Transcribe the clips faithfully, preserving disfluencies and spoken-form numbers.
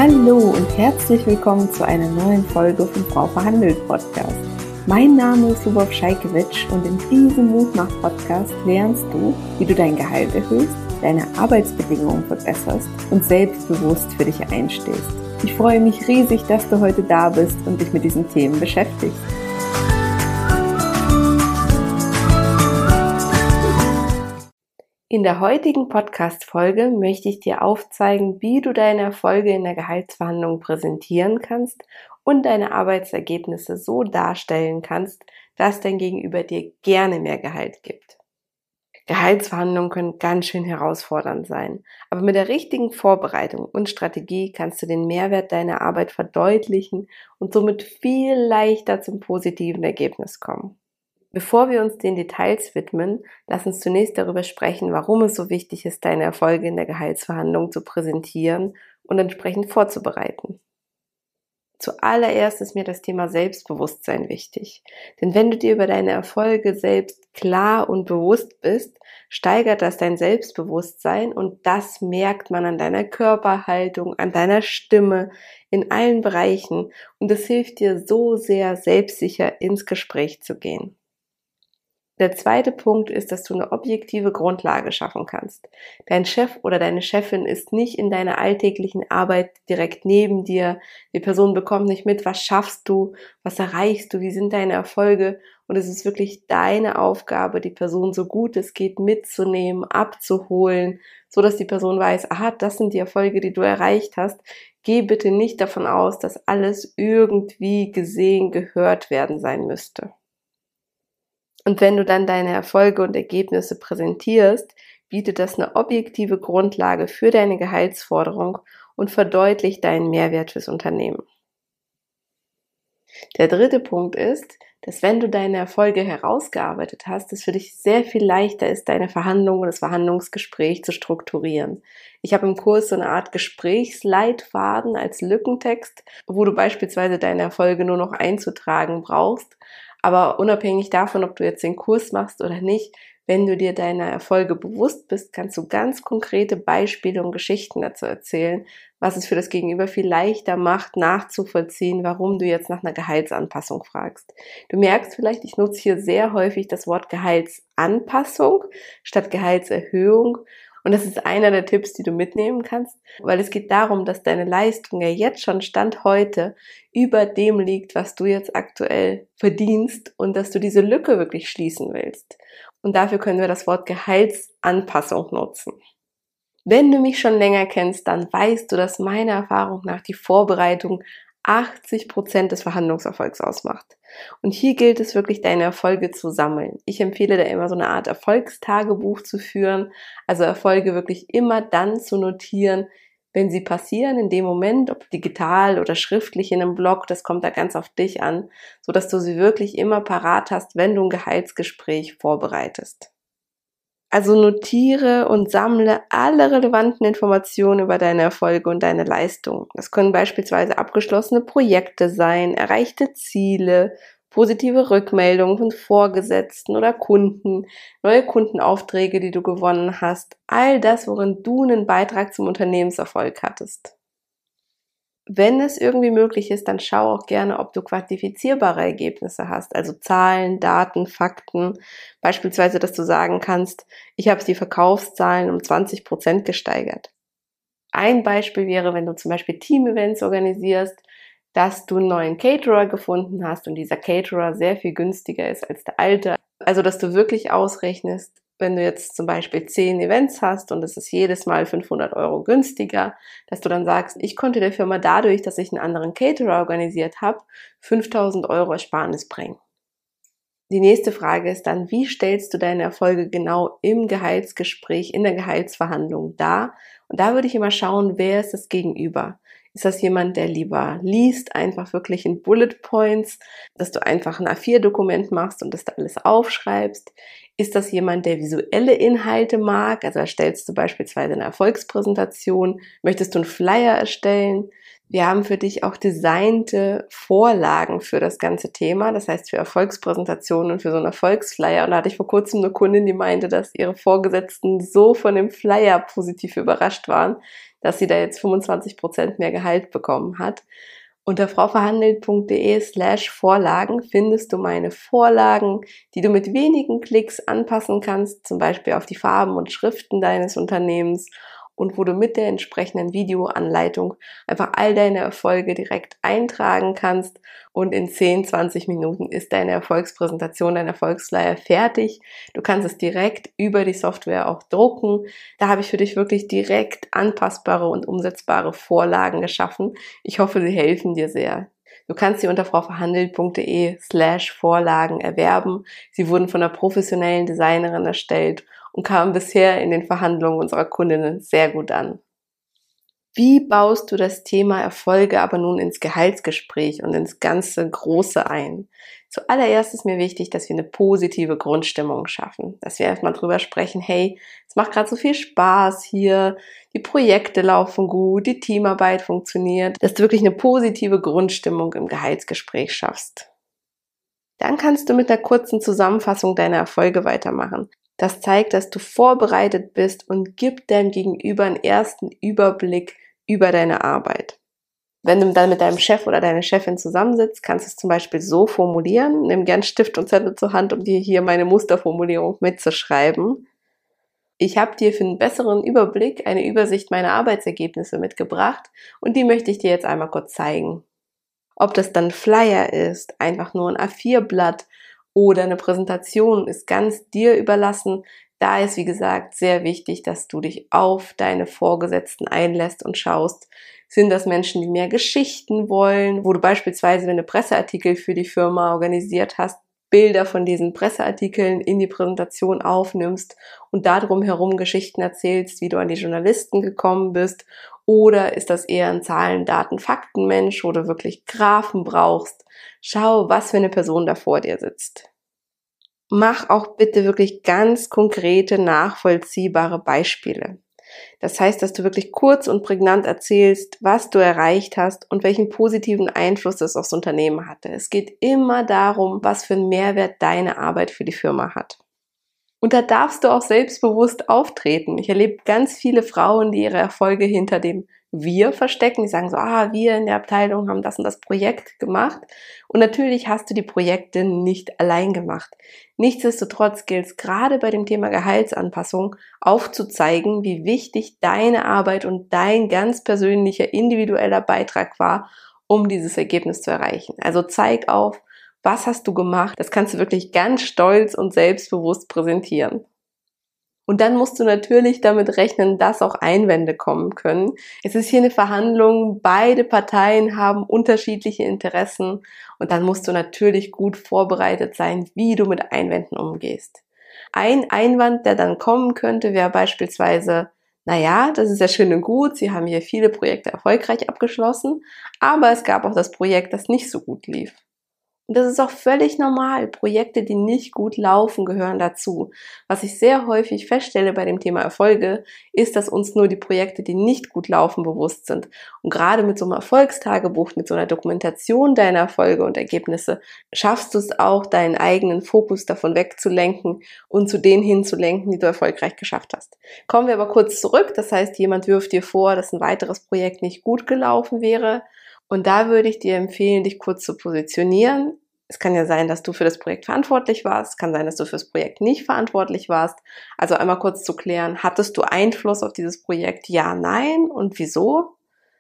Hallo und herzlich willkommen zu einer neuen Folge vom Frau verhandelt Podcast. Mein Name ist Lubov Scheikewitsch und in diesem Mutmach-Podcast lernst du, wie du dein Gehalt erhöhst, deine Arbeitsbedingungen verbesserst und selbstbewusst für dich einstehst. Ich freue mich riesig, dass du heute da bist und dich mit diesen Themen beschäftigst. In der heutigen Podcast-Folge möchte ich dir aufzeigen, wie du deine Erfolge in der Gehaltsverhandlung präsentieren kannst und deine Arbeitsergebnisse so darstellen kannst, dass dein Gegenüber dir gerne mehr Gehalt gibt. Gehaltsverhandlungen können ganz schön herausfordernd sein, aber mit der richtigen Vorbereitung und Strategie kannst du den Mehrwert deiner Arbeit verdeutlichen und somit viel leichter zum positiven Ergebnis kommen. Bevor wir uns den Details widmen, lass uns zunächst darüber sprechen, warum es so wichtig ist, deine Erfolge in der Gehaltsverhandlung zu präsentieren und entsprechend vorzubereiten. Zuallererst ist mir das Thema Selbstbewusstsein wichtig, denn wenn du dir über deine Erfolge selbst klar und bewusst bist, steigert das dein Selbstbewusstsein und das merkt man an deiner Körperhaltung, an deiner Stimme, in allen Bereichen und es hilft dir so sehr, selbstsicher ins Gespräch zu gehen. Der zweite Punkt ist, dass du eine objektive Grundlage schaffen kannst. Dein Chef oder deine Chefin ist nicht in deiner alltäglichen Arbeit direkt neben dir. Die Person bekommt nicht mit, was schaffst du, was erreichst du, wie sind deine Erfolge. Und es ist wirklich deine Aufgabe, die Person so gut es geht mitzunehmen, abzuholen, so dass die Person weiß, aha, das sind die Erfolge, die du erreicht hast. Geh bitte nicht davon aus, dass alles irgendwie gesehen, gehört werden sein müsste. Und wenn du dann deine Erfolge und Ergebnisse präsentierst, bietet das eine objektive Grundlage für deine Gehaltsforderung und verdeutlicht deinen Mehrwert fürs Unternehmen. Der dritte Punkt ist, dass wenn du deine Erfolge herausgearbeitet hast, es für dich sehr viel leichter ist, deine Verhandlung und das Verhandlungsgespräch zu strukturieren. Ich habe im Kurs so eine Art Gesprächsleitfaden als Lückentext, wo du beispielsweise deine Erfolge nur noch einzutragen brauchst. Aber unabhängig davon, ob du jetzt den Kurs machst oder nicht, wenn du dir deiner Erfolge bewusst bist, kannst du ganz konkrete Beispiele und Geschichten dazu erzählen, was es für das Gegenüber viel leichter macht, nachzuvollziehen, warum du jetzt nach einer Gehaltsanpassung fragst. Du merkst vielleicht, ich nutze hier sehr häufig das Wort Gehaltsanpassung statt Gehaltserhöhung. Und das ist einer der Tipps, die du mitnehmen kannst, weil es geht darum, dass deine Leistung ja jetzt schon Stand heute über dem liegt, was du jetzt aktuell verdienst und dass du diese Lücke wirklich schließen willst. Und dafür können wir das Wort Gehaltsanpassung nutzen. Wenn du mich schon länger kennst, dann weißt du, dass meiner Erfahrung nach die Vorbereitung achtzig Prozent des Verhandlungserfolgs ausmacht. Und hier gilt es wirklich, deine Erfolge zu sammeln. Ich empfehle da immer so eine Art Erfolgstagebuch zu führen, also Erfolge wirklich immer dann zu notieren, wenn sie passieren, in dem Moment, ob digital oder schriftlich in einem Blog, das kommt da ganz auf dich an, sodass du sie wirklich immer parat hast, wenn du ein Gehaltsgespräch vorbereitest. Also notiere und sammle alle relevanten Informationen über deine Erfolge und deine Leistung. Das können beispielsweise abgeschlossene Projekte sein, erreichte Ziele, positive Rückmeldungen von Vorgesetzten oder Kunden, neue Kundenaufträge, die du gewonnen hast. All das, worin du einen Beitrag zum Unternehmenserfolg hattest. Wenn es irgendwie möglich ist, dann schau auch gerne, ob du quantifizierbare Ergebnisse hast, also Zahlen, Daten, Fakten. Beispielsweise, dass du sagen kannst, ich habe die Verkaufszahlen um zwanzig Prozent gesteigert. Ein Beispiel wäre, wenn du zum Beispiel Team-Events organisierst, dass du einen neuen Caterer gefunden hast und dieser Caterer sehr viel günstiger ist als der alte. Also, dass du wirklich ausrechnest, wenn du jetzt zum Beispiel zehn Events hast und es ist jedes Mal fünfhundert Euro günstiger, dass du dann sagst, ich konnte der Firma dadurch, dass ich einen anderen Caterer organisiert habe, fünftausend Euro Ersparnis bringen. Die nächste Frage ist dann, wie stellst du deine Erfolge genau im Gehaltsgespräch, in der Gehaltsverhandlung dar? Und da würde ich immer schauen, wer ist das Gegenüber? Ist das jemand, der lieber liest, einfach wirklich in Bullet Points, dass du einfach ein A vier Dokument machst und das da alles aufschreibst? Ist das jemand, der visuelle Inhalte mag? Also erstellst du beispielsweise eine Erfolgspräsentation? Möchtest du einen Flyer erstellen? Wir haben für dich auch designte Vorlagen für das ganze Thema, das heißt für Erfolgspräsentationen und für so einen Erfolgsflyer. Und da hatte ich vor kurzem eine Kundin, die meinte, dass ihre Vorgesetzten so von dem Flyer positiv überrascht waren. dass sie da jetzt fünfundzwanzig Prozent mehr Gehalt bekommen hat. Unter frauverhandelt.de slash Vorlagen findest du meine Vorlagen, die du mit wenigen Klicks anpassen kannst, zum Beispiel auf die Farben und Schriften deines Unternehmens, und wo du mit der entsprechenden Videoanleitung einfach all deine Erfolge direkt eintragen kannst, und in zehn, zwanzig Minuten ist deine Erfolgspräsentation, dein Erfolgsflyer fertig. Du kannst es direkt über die Software auch drucken. Da habe ich für dich wirklich direkt anpassbare und umsetzbare Vorlagen geschaffen. Ich hoffe, sie helfen dir sehr. Du kannst sie unter frauverhandelt.de slash Vorlagen erwerben. Sie wurden von einer professionellen Designerin erstellt und kamen bisher in den Verhandlungen unserer Kundinnen sehr gut an. Wie baust du das Thema Erfolge aber nun ins Gehaltsgespräch und ins ganze Große ein? Zuallererst ist mir wichtig, dass wir eine positive Grundstimmung schaffen, dass wir erstmal drüber sprechen, hey, es macht gerade so viel Spaß hier, die Projekte laufen gut, die Teamarbeit funktioniert, dass du wirklich eine positive Grundstimmung im Gehaltsgespräch schaffst. Dann kannst du mit einer kurzen Zusammenfassung deiner Erfolge weitermachen. Das zeigt, dass du vorbereitet bist und gibt deinem Gegenüber einen ersten Überblick über deine Arbeit. Wenn du dann mit deinem Chef oder deiner Chefin zusammensitzt, kannst du es zum Beispiel so formulieren. Nimm gern Stift und Zettel zur Hand, um dir hier meine Musterformulierung mitzuschreiben. Ich habe dir für einen besseren Überblick eine Übersicht meiner Arbeitsergebnisse mitgebracht und die möchte ich dir jetzt einmal kurz zeigen. Ob das dann Flyer ist, einfach nur ein A vier Blatt oder eine Präsentation, ist ganz dir überlassen. Da ist, wie gesagt, sehr wichtig, dass du dich auf deine Vorgesetzten einlässt und schaust, sind das Menschen, die mehr Geschichten wollen, wo du beispielsweise, wenn du Presseartikel für die Firma organisiert hast, Bilder von diesen Presseartikeln in die Präsentation aufnimmst und darum herum Geschichten erzählst, wie du an die Journalisten gekommen bist, oder ist das eher ein Zahlen, Daten, Fakten Mensch, wo du wirklich Graphen brauchst? Schau, was für eine Person da vor dir sitzt. Mach auch bitte wirklich ganz konkrete, nachvollziehbare Beispiele. Das heißt, dass du wirklich kurz und prägnant erzählst, was du erreicht hast und welchen positiven Einfluss das aufs Unternehmen hatte. Es geht immer darum, was für einen Mehrwert deine Arbeit für die Firma hat. Und da darfst du auch selbstbewusst auftreten. Ich erlebe ganz viele Frauen, die ihre Erfolge hinter dem Wir verstecken. Die sagen so, ah, wir in der Abteilung haben das und das Projekt gemacht. Und natürlich hast du die Projekte nicht allein gemacht. Nichtsdestotrotz gilt es gerade bei dem Thema Gehaltsanpassung aufzuzeigen, wie wichtig deine Arbeit und dein ganz persönlicher, individueller Beitrag war, um dieses Ergebnis zu erreichen. Also zeig auf, was hast du gemacht? Das kannst du wirklich ganz stolz und selbstbewusst präsentieren. Und dann musst du natürlich damit rechnen, dass auch Einwände kommen können. Es ist hier eine Verhandlung, beide Parteien haben unterschiedliche Interessen und dann musst du natürlich gut vorbereitet sein, wie du mit Einwänden umgehst. Ein Einwand, der dann kommen könnte, wäre beispielsweise, naja, das ist ja schön und gut, Sie haben hier viele Projekte erfolgreich abgeschlossen, aber es gab auch das Projekt, das nicht so gut lief. Und das ist auch völlig normal. Projekte, die nicht gut laufen, gehören dazu. Was ich sehr häufig feststelle bei dem Thema Erfolge, ist, dass uns nur die Projekte, die nicht gut laufen, bewusst sind. Und gerade mit so einem Erfolgstagebuch, mit so einer Dokumentation deiner Erfolge und Ergebnisse, schaffst du es auch, deinen eigenen Fokus davon wegzulenken und zu denen hinzulenken, die du erfolgreich geschafft hast. Kommen wir aber kurz zurück. Das heißt, jemand wirft dir vor, dass ein weiteres Projekt nicht gut gelaufen wäre. Und da würde ich dir empfehlen, dich kurz zu positionieren. Es kann ja sein, dass du für das Projekt verantwortlich warst. Es kann sein, dass du für das Projekt nicht verantwortlich warst. Also einmal kurz zu klären, hattest du Einfluss auf dieses Projekt? Ja, nein und wieso?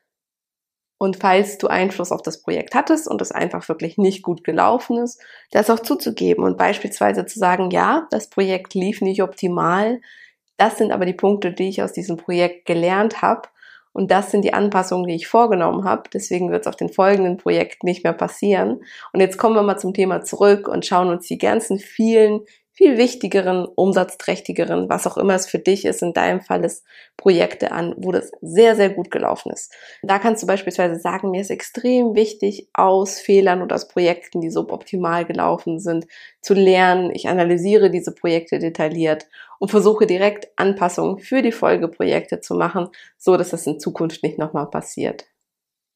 Und falls du Einfluss auf das Projekt hattest und es einfach wirklich nicht gut gelaufen ist, das auch zuzugeben und beispielsweise zu sagen, ja, das Projekt lief nicht optimal. Das sind aber die Punkte, die ich aus diesem Projekt gelernt habe. Und das sind die Anpassungen, die ich vorgenommen habe. Deswegen wird es auf den folgenden Projekten nicht mehr passieren. Und jetzt kommen wir mal zum Thema zurück und schauen uns die ganzen vielen, viel wichtigeren, umsatzträchtigeren, was auch immer es für dich ist, in deinem Fall ist, Projekte an, wo das sehr, sehr gut gelaufen ist. Da kannst du beispielsweise sagen, mir ist extrem wichtig, aus Fehlern oder aus Projekten, die suboptimal gelaufen sind, zu lernen. Ich analysiere diese Projekte detailliert und versuche direkt Anpassungen für die Folgeprojekte zu machen, so dass das in Zukunft nicht nochmal passiert.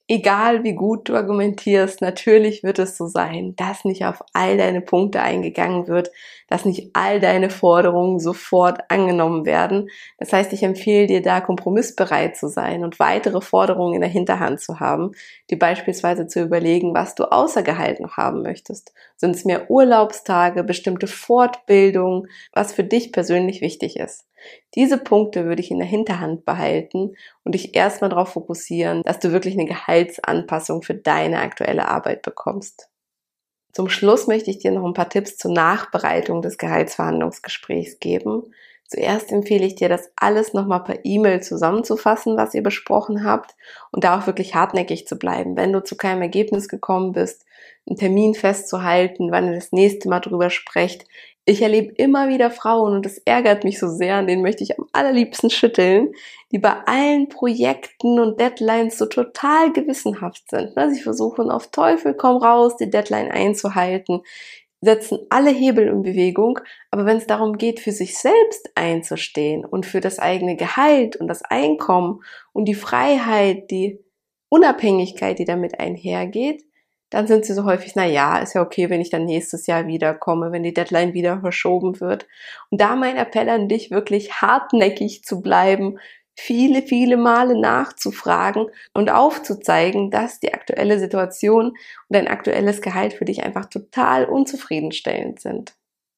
Egal wie gut du argumentierst, natürlich wird es so sein, dass nicht auf all deine Punkte eingegangen wird, dass nicht all deine Forderungen sofort angenommen werden. Das heißt, ich empfehle dir da, kompromissbereit zu sein und weitere Forderungen in der Hinterhand zu haben, dir beispielsweise zu überlegen, was du außer Gehalt noch haben möchtest. Sind es mehr Urlaubstage, bestimmte Fortbildungen, was für dich persönlich wichtig ist. Diese Punkte würde ich in der Hinterhand behalten und dich erstmal darauf fokussieren, dass du wirklich eine Gehaltsanpassung für deine aktuelle Arbeit bekommst. Zum Schluss möchte ich dir noch ein paar Tipps zur Nachbereitung des Gehaltsverhandlungsgesprächs geben. Zuerst empfehle ich dir, das alles nochmal per E-Mail zusammenzufassen, was ihr besprochen habt und da auch wirklich hartnäckig zu bleiben. Wenn du zu keinem Ergebnis gekommen bist, einen Termin festzuhalten, wann ihr das nächste Mal drüber sprecht. Ich erlebe immer wieder Frauen, und das ärgert mich so sehr, an denen möchte ich am allerliebsten schütteln, die bei allen Projekten und Deadlines so total gewissenhaft sind. Sie versuchen auf Teufel komm raus, die Deadline einzuhalten, setzen alle Hebel in Bewegung, aber wenn es darum geht, für sich selbst einzustehen und für das eigene Gehalt und das Einkommen und die Freiheit, die Unabhängigkeit, die damit einhergeht, dann sind sie so häufig, na ja, ist ja okay, wenn ich dann nächstes Jahr wiederkomme, wenn die Deadline wieder verschoben wird. Und da mein Appell an dich, wirklich hartnäckig zu bleiben, viele, viele Male nachzufragen und aufzuzeigen, dass die aktuelle Situation und dein aktuelles Gehalt für dich einfach total unzufriedenstellend sind.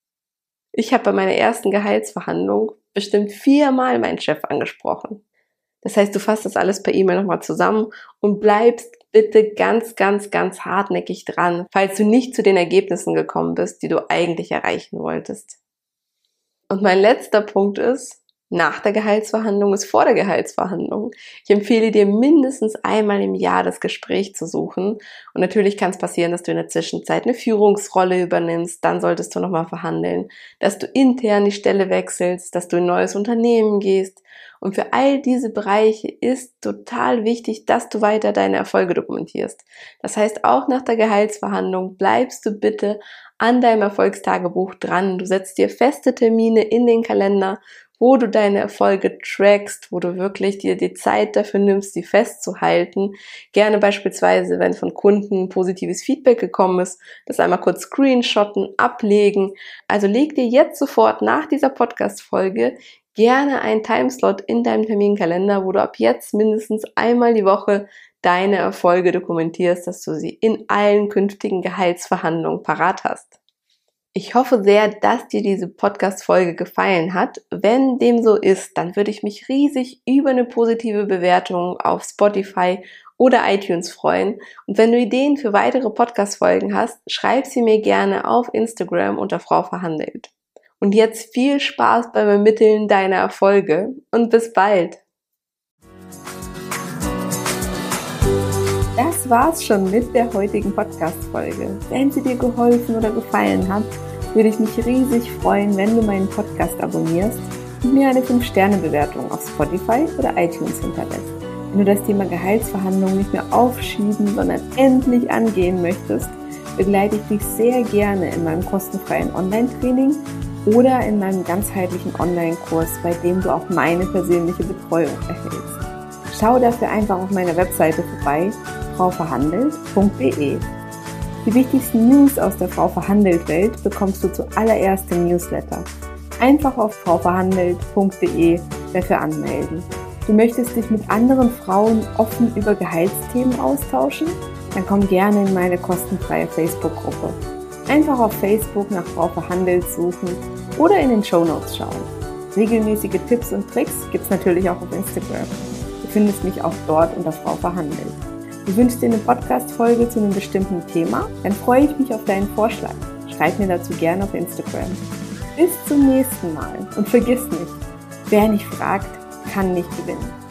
Ich habe bei meiner ersten Gehaltsverhandlung bestimmt viermal meinen Chef angesprochen. Das heißt, du fasst das alles per E-Mail nochmal zusammen und bleibst bitte ganz, ganz, ganz hartnäckig dran, falls du nicht zu den Ergebnissen gekommen bist, die du eigentlich erreichen wolltest. Und mein letzter Punkt ist, nach der Gehaltsverhandlung ist vor der Gehaltsverhandlung. Ich empfehle dir, mindestens einmal im Jahr das Gespräch zu suchen. Und natürlich kann es passieren, dass du in der Zwischenzeit eine Führungsrolle übernimmst. Dann solltest du nochmal verhandeln, dass du intern die Stelle wechselst, dass du in ein neues Unternehmen gehst. Und für all diese Bereiche ist total wichtig, dass du weiter deine Erfolge dokumentierst. Das heißt, auch nach der Gehaltsverhandlung bleibst du bitte an deinem Erfolgstagebuch dran. Du setzt dir feste Termine in den Kalender, wo du deine Erfolge trackst, wo du wirklich dir die Zeit dafür nimmst, sie festzuhalten. Gerne beispielsweise, wenn von Kunden positives Feedback gekommen ist, das einmal kurz screenshotten, ablegen. Also leg dir jetzt sofort nach dieser Podcast-Folge gerne einen Timeslot in deinem Terminkalender, wo du ab jetzt mindestens einmal die Woche deine Erfolge dokumentierst, dass du sie in allen künftigen Gehaltsverhandlungen parat hast. Ich hoffe sehr, dass dir diese Podcast-Folge gefallen hat. Wenn dem so ist, dann würde ich mich riesig über eine positive Bewertung auf Spotify oder iTunes freuen. Und wenn du Ideen für weitere Podcast-Folgen hast, schreib sie mir gerne auf Instagram unter Frau Verhandelt. Und jetzt viel Spaß beim Ermitteln deiner Erfolge und bis bald! Das war's schon mit der heutigen Podcast-Folge. Wenn sie dir geholfen oder gefallen hat, würde ich mich riesig freuen, wenn du meinen Podcast abonnierst und mir eine fünf Sterne Bewertung auf Spotify oder iTunes hinterlässt. Wenn du das Thema Gehaltsverhandlungen nicht mehr aufschieben, sondern endlich angehen möchtest, begleite ich dich sehr gerne in meinem kostenfreien Online-Training oder in meinem ganzheitlichen Online-Kurs, bei dem du auch meine persönliche Betreuung erhältst. Schau dafür einfach auf meiner Webseite vorbei, frau verhandelt punkt de. Die wichtigsten News aus der Frau Verhandelt Welt bekommst du zuallererst im Newsletter. Einfach auf frau verhandelt punkt de dafür anmelden. Du möchtest dich mit anderen Frauen offen über Gehaltsthemen austauschen? Dann komm gerne in meine kostenfreie Facebook-Gruppe. Einfach auf Facebook nach Frau Verhandelt suchen oder in den Shownotes schauen. Regelmäßige Tipps und Tricks gibt's natürlich auch auf Instagram. Du findest mich auch dort unter Frau Verhandelt. Du wünschst dir eine Podcast-Folge zu einem bestimmten Thema? Dann freue ich mich auf deinen Vorschlag. Schreib mir dazu gerne auf Instagram. Bis zum nächsten Mal und vergiss nicht, wer nicht fragt, kann nicht gewinnen.